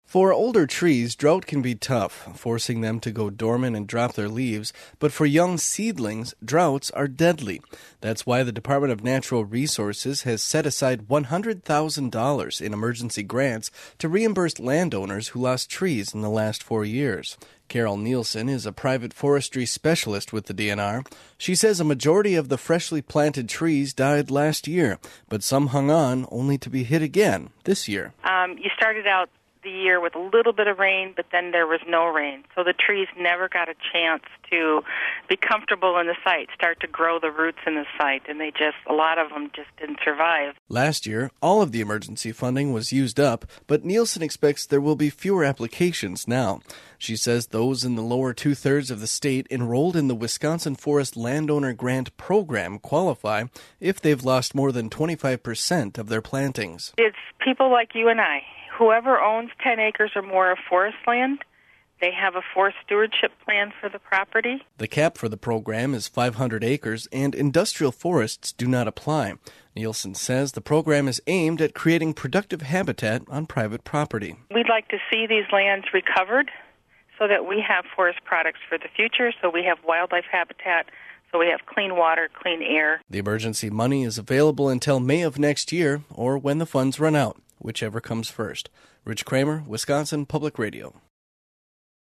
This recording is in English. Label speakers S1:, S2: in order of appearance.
S1: For older trees, drought can be tough, forcing them to go dormant and drop their leaves. But for young seedlings, droughts are deadly. That's why the Department of Natural Resources has set aside $100,000 in emergency grants to reimburse landowners who lost trees in the last 4 years. Carol Nielsen is a private forestry specialist with the DNR. She says a majority of the freshly planted trees died last year, but some hung on only to be hit again this year.
S2: You started out the year with a little bit of rain, but then there was no rain. So the trees never got a chance to be comfortable in the site, start to grow the roots in the site, and a lot of them just didn't survive.
S1: Last year, all of the emergency funding was used up, but Nielsen expects there will be fewer applications now. She says those in the lower two-thirds of the state enrolled in the Wisconsin Forest Landowner Grant Program qualify if they've lost more than 25% of their plantings.
S2: It's people like you and I. Whoever owns 10 acres or more of forest land, they have a forest stewardship plan for the property.
S1: The cap for the program is 500 acres, and industrial forests do not apply. Nielsen says the program is aimed at creating productive habitat on private property.
S2: We'd like to see these lands recovered so that we have forest products for the future, so we have wildlife habitat, so we have clean water, clean air.
S1: The emergency money is available until May of next year or when the funds run out, whichever comes first. Rich Kramer, Wisconsin Public Radio.